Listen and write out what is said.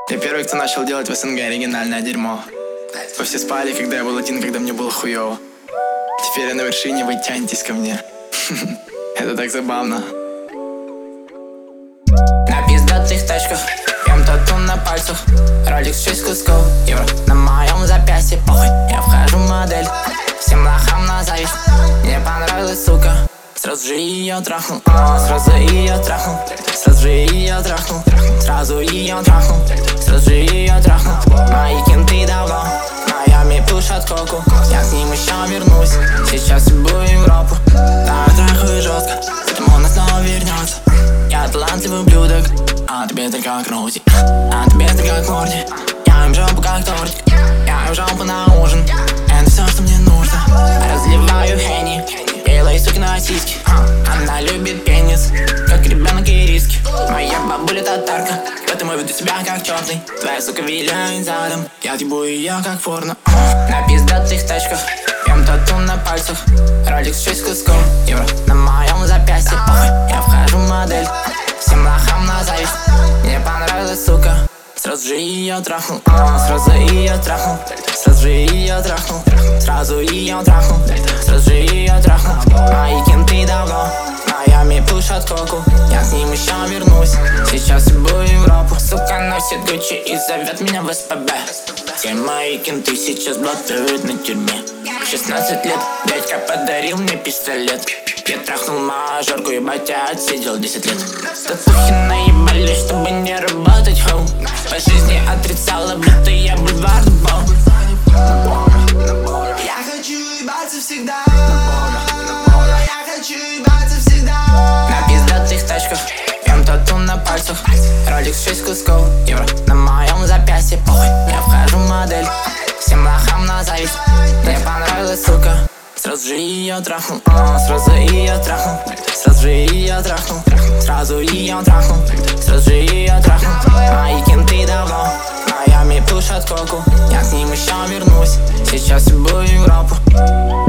Я первый, кто начал делать в СНГ оригинальное дерьмо. Вы все спали, когда я был один, когда мне было хуёво. Теперь я на вершине, вы тянетесь ко мне. Это так забавно. На пиздатых тачках, ем тату на пальцах. Rolex 6 кусков, евро на моем запястье. Похуй, я вхожу в модель, всем лохам на зависть. Мне понравилась, сука, сразу же ее трахнул. Сразу ее трахнул, сразу же ее трахнул. Сразу ее трахнул, сразу же ее трахнул. Мои кенты давно в Майами пушат коку. Я к ним еще вернусь, сейчас ебу Европу. Так трахаю жестко, поэтому она снова вернется. Я талантливый ублюдок, а тебе ты как Роузи, а тебе ты как Морди. Я им жопу как тортик, я им жопу на ужин. Это все, что мне нужно. Разливаю Хенни, белые суки на сиськи. Она любит пенис, как ребенок и риски. Моя бабуля татарка, поэтому веду себя как черный. Твоя сука виляет задом, я ебу ее как порно. На пиздатых тачках, ем тату на пальцах. Rolex 6 кусков, евро на моем запястье. Похуй, я вхожу в модель, всем лохам на зависть. Мне понравилась, сука, сразу же ее трахнул. Сразу ее трахнул, сразу же ее трахнул. Сразу ее трахнул, сразу же ее трахнул. Мои кенты давно в Майами пушат коку. Я к ним еще вернусь, сейчас ебу Европу. Сука носит Гуччи и зовет меня в СПБ. Все мои кенты сейчас блатают на тюрьме. 16 лет, дядька подарил мне пистолет. Я трахнул мажорку, ебать, я отсидел 10 лет. Татухи наебали, чтобы не работать, хоу. По жизни отрицала, будто я бульварный бал. Я хочу ебаться всегда. Я хочу ебаться всегда. На пиздатых тачках, ем тату на пальцах. Rolex 6 кусков, евро на моем запястье. Похуй, я вхожу в модель, всем лохам на зависть. Мне понравилась, сука, сразу же ее трахнул. Сразу ее трахнул, сразу же ее трахнул. Сразу ее трахнул, сразу же ее трахнул. Мои кенты давно в Майами пушат коку. Я к ним еще вернусь, сейчас ебу Европу.